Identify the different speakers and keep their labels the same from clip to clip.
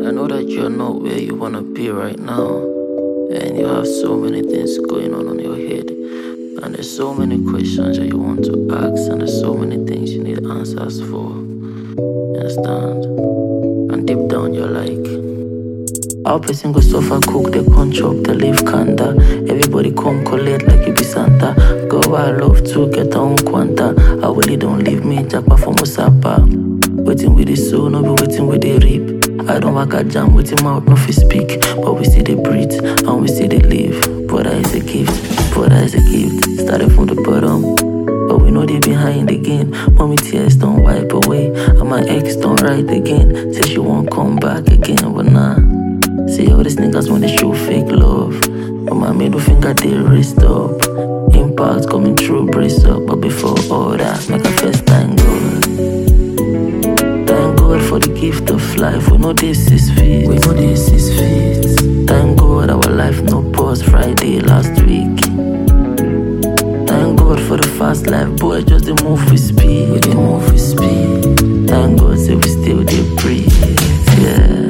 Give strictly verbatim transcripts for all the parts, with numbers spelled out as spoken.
Speaker 1: I know that you're not where you wanna be right now, and you have so many things going on on your head, and there's so many questions that you want to ask, and there's so many things you need answers for. You understand? And deep down you're like, how person go suffer, cook, they con chop, they leave kanda. Everybody come collect like you be Santa. Girl, I love to get on quanta. I really don't leave me, jackpot for Musapa. Waiting with the soul, no be waiting with the reap. I don't work a jam with him out, no fi speak. But we see they breathe, and we see they live. Brother is a gift, brother is a gift. Started from the bottom, but we know they behind again. Mommy tears don't wipe away, and my ex don't write again. Say she won't come back again, but nah. See all these niggas when they show fake love, but my middle finger they raised up. Impact coming through, brace up. But before all that, make a first thank God. Thank God for the gift of life. We know this is fit. We know this is fit. Thank God our life no pause Friday last week. Thank God for the fast life, boy, just the move with speed. We dey move with speed. Thank God say we still dey breathe. Yeah.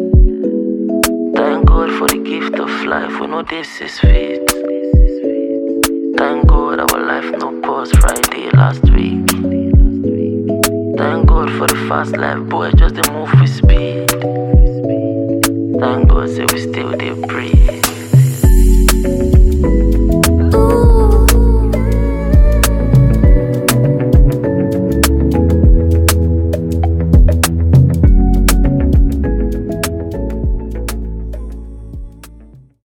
Speaker 1: Thank God for the gift of life. We know this is fit. Thank God our life no pause Friday last week. Thank God for the fast life, boy, just the move with speed. Thank God say we still dey breathe.